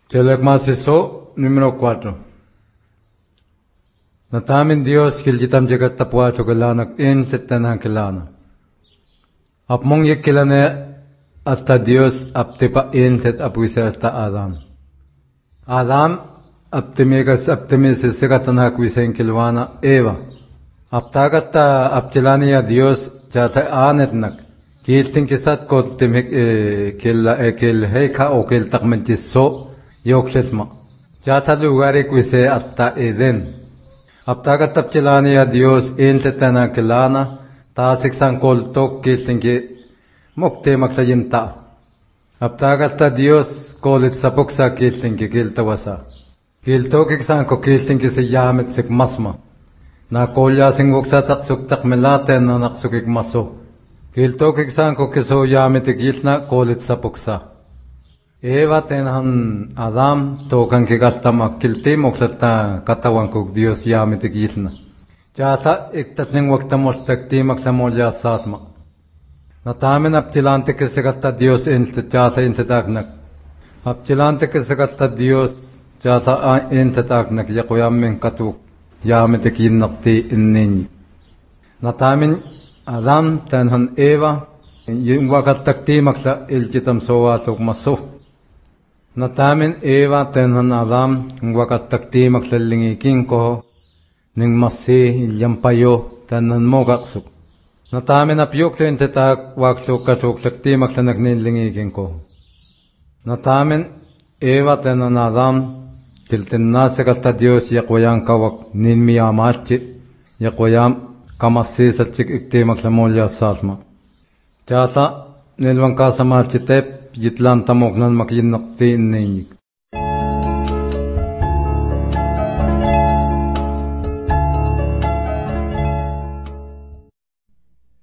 Telekmasiso número 4. Natamin Dios kiljitam jagat tapuacho kalanak in tetanang kilana. Apmong yekilane hasta Dios aptepa in tet apuisa hasta Adam. Adam aptemis segatan kuisen kilwana Eva. Aptagata aptilani ya Dios jata anetnak. Kiltin kisat kotim kil heka o kil takmenjiso yoksesma. Jata lugar kuise hasta Eden. Aptagat aptilani ya Dios in tetana kilana. Tasiksan koltok kiltin ki mukte maksayinta. Aptagata Dios kolit sapuksa kiltin ki kiltawasa. Kiltok iksan ko kiltin ki se yamet sik masma. Na kolya sing wuksa taksuk takmelaten na naksukik maso. Kiltok iksan ko kiso yamet ikilna kolit sapuksa. Eva tenhan Adam tokan ki gastama kilti moksata katawan kuk Dios yamet ikilna. Jasa iktasning wakta mostakti maksamolya sasma. Natamin aptilante kisagatta Dios inste jasa intetagnak. Aptilante kisagatta Dios jasa intetagnak yakuyamin katuk yamitekin nakti innin. Natamin Adam tenhan Eva yung wakattakti maksa iljitam sowasok maso. Natamin Eva tenhan Adam yung wakattakti maksa lingikin ko ning masi ilyampayo tanan mo kaksuk. Natamin apyok sa intetag waksuk kasuk sakti maksa nagnilingikin ko. Natamin Eva tenan Adam kiltin nasakata Dios yakwayang kawak ninmiyamachi yakwayam kamasi satchik ikti maksa molya sasma. Jasa nilwang kasamachitep yitlan tamok nan makinakti inninyik.